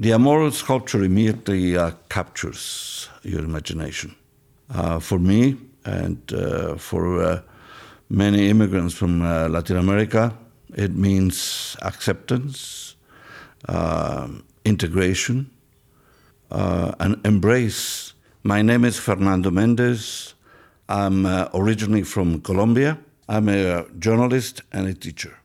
The Amor sculpture immediately captures your imagination. For me and for many immigrants from Latin America, it means acceptance, integration, and embrace. My name is Fernando Mendez. I'm originally from Colombia. I'm a journalist and a teacher.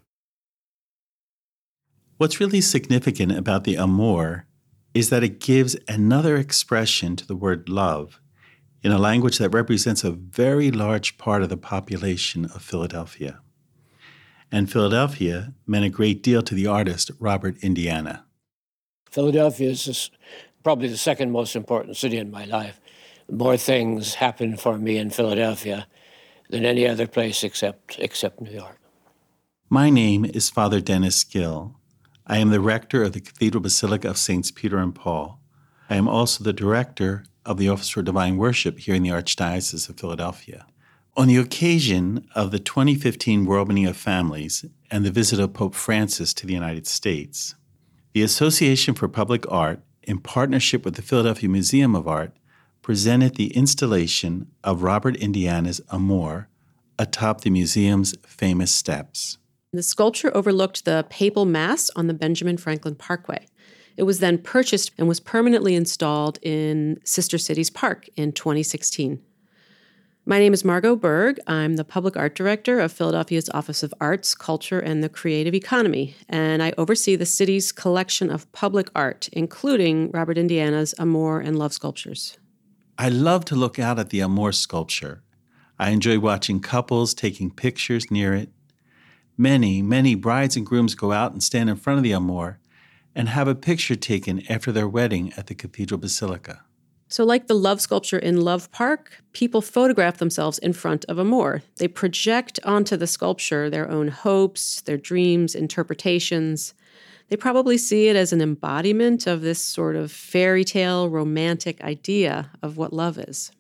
What's really significant about the Amor is that it gives another expression to the word love in a language that represents a very large part of the population of Philadelphia. And Philadelphia meant a great deal to the artist Robert Indiana. Philadelphia is probably the second most important city in my life. More things happen for me in Philadelphia than any other place except New York. My name is Father Dennis Gill. I am the rector of the Cathedral Basilica of Saints Peter and Paul. I am also the director of the Office for Divine Worship here in the Archdiocese of Philadelphia. On the occasion of the 2015 World Meeting of Families and the visit of Pope Francis to the United States, the Association for Public Art, in partnership with the Philadelphia Museum of Art, presented the installation of Robert Indiana's Amor atop the museum's famous steps. The sculpture overlooked the Papal Mass on the Benjamin Franklin Parkway. It was then purchased and was permanently installed in Sister Cities Park in 2016. My name is Margot Berg. I'm the Public Art Director of Philadelphia's Office of Arts, Culture, and the Creative Economy, and I oversee the city's collection of public art, including Robert Indiana's Amor and Love sculptures. I love to look out at the Amor sculpture. I enjoy watching couples taking pictures near it. Many, many brides and grooms go out and stand in front of the Amor and have a picture taken after their wedding at the Cathedral Basilica. So like the Love sculpture in Love Park, people photograph themselves in front of Amor. They project onto the sculpture their own hopes, their dreams, interpretations. They probably see it as an embodiment of this sort of fairy tale, romantic idea of what love is.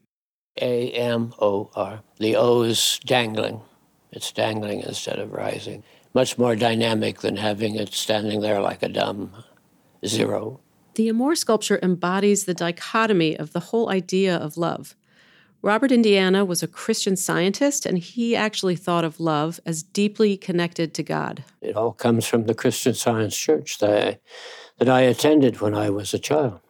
A-M-O-R. The O is dangling. It's dangling instead of rising. Much more dynamic than having it standing there like a dumb zero. The Amor sculpture embodies the dichotomy of the whole idea of love. Robert Indiana was a Christian scientist, and he actually thought of love as deeply connected to God. It all comes from the Christian Science Church that I attended when I was a child.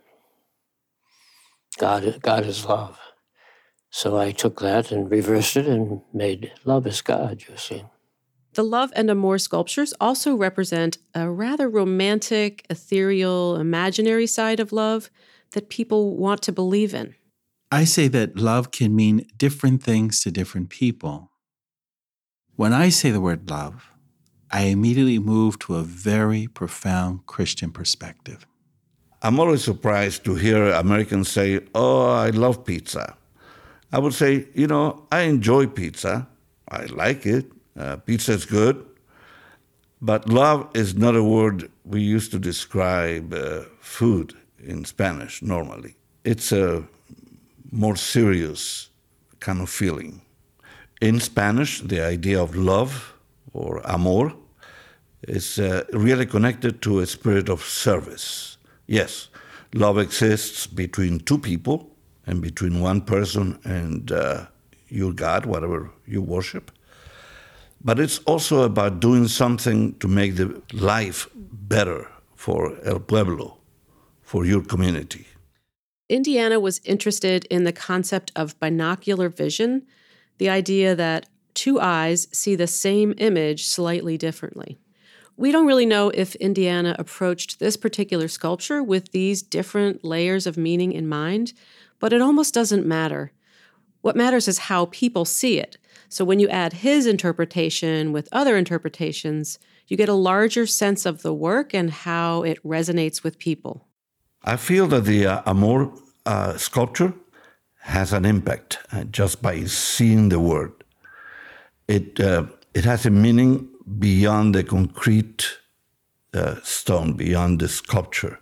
God is love. So I took that and reversed it and made love is God, you see. The Love and Amor sculptures also represent a rather romantic, ethereal, imaginary side of love that people want to believe in. I say that love can mean different things to different people. When I say the word love, I immediately move to a very profound Christian perspective. I'm always surprised to hear Americans say, "Oh, I love pizza." I would say, I enjoy pizza. I like it. Pizza is good. But love is not a word we use to describe food in Spanish normally. It's a more serious kind of feeling. In Spanish, the idea of love or amor is really connected to a spirit of service. Yes, love exists between two people, and between one person and your God, whatever you worship. But it's also about doing something to make the life better for El Pueblo, for your community. Indiana was interested in the concept of binocular vision, the idea that two eyes see the same image slightly differently. We don't really know if Indiana approached this particular sculpture with these different layers of meaning in mind, but it almost doesn't matter. What matters is how people see it. So when you add his interpretation with other interpretations, you get a larger sense of the work and how it resonates with people. I feel that the Amor sculpture has an impact just by seeing the word. It has a meaning beyond the concrete stone, beyond the sculpture,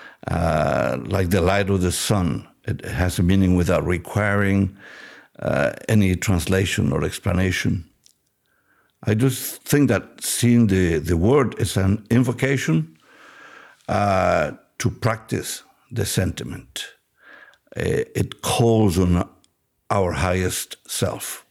like the light of the sun. It has a meaning without requiring any translation or explanation. I just think that seeing the word is an invocation to practice the sentiment. It calls on our highest self.